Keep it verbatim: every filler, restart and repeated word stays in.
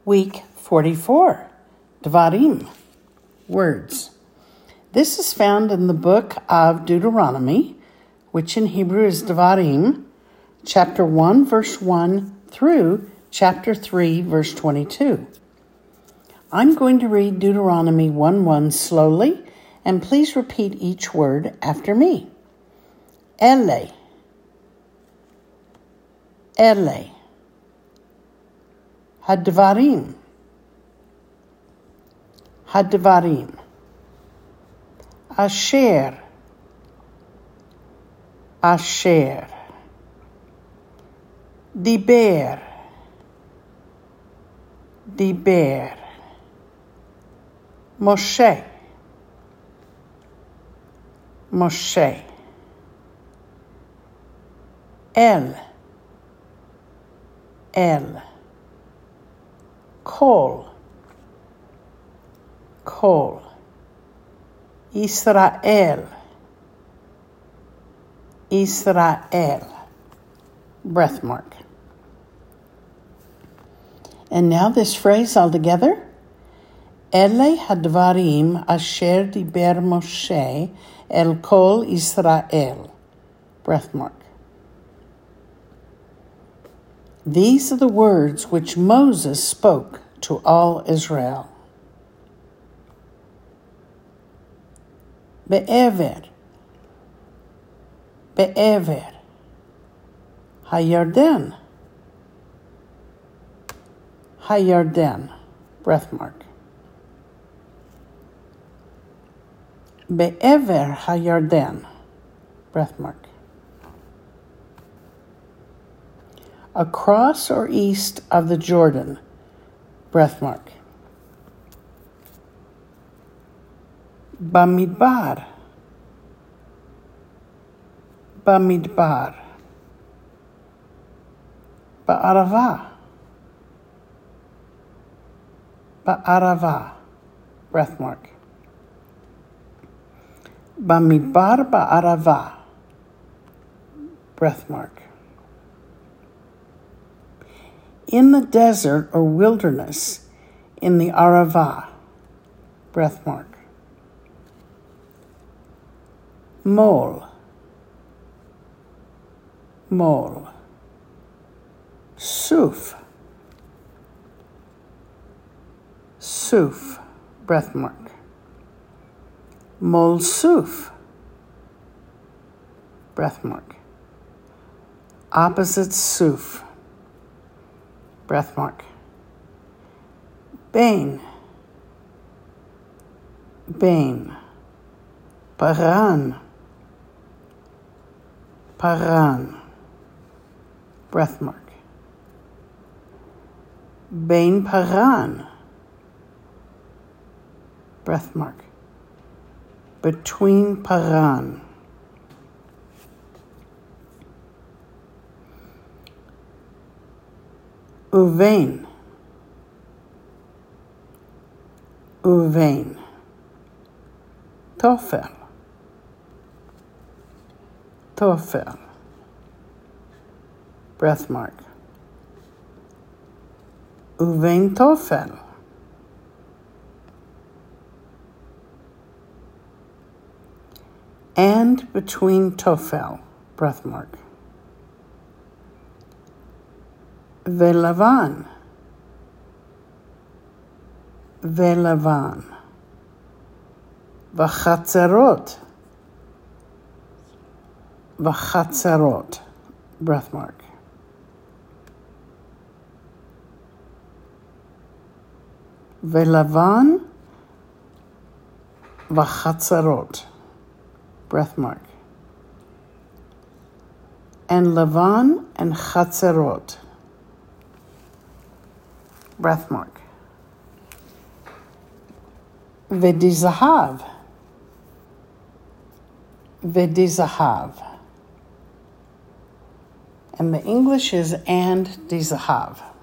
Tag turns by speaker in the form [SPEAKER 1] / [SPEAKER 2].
[SPEAKER 1] Week forty-four, Devarim, words. This is found in the book of Deuteronomy, which in Hebrew is Devarim, chapter one, verse one through chapter three, verse twenty-two. I'm going to read Deuteronomy one one slowly, and please repeat each word after me. Ele, Ele, Hadvarim, Hadvarim, Asher, Asher, Diber, Diber, Moshe, Moshe, El, El, Kol, Kol, Israel, Israel, breath mark. And now this phrase all together. Ele hadvarim asher diber Moshe el kol Israel, breath mark. These are the words which Moses spoke to all Israel. Be'ever, Be'ever, Hayarden, Hayarden, breath mark. Be'ever Hayarden, breath mark. Across or east of the Jordan, breath mark. Bamidbar, Bamidbar, Ba'arava, Ba'arava, breath mark. Bamidbar Ba'arava, breath mark. In the desert or wilderness, in the Arava, breath mark. Mol, Mol, Suf, Suf, breath mark. Mol Suf, breath mark. Opposite Suf, breath mark. Bain, Bain, Paran, Paran, breath mark. Bain Paran, breath mark. Between Paran. Uvain, Uvain, Tophel, Tophel, breath mark. Uvain Tophel, and between Tophel, breath mark. Velavan, Velavan, Vachatzerot, Vachatzerot, breath mark. Velavan, Vachatzerot, breath mark. And Lavan and Chatzerot, breath mark. V'dizahav, V'dizahav. And the English is and dizahav.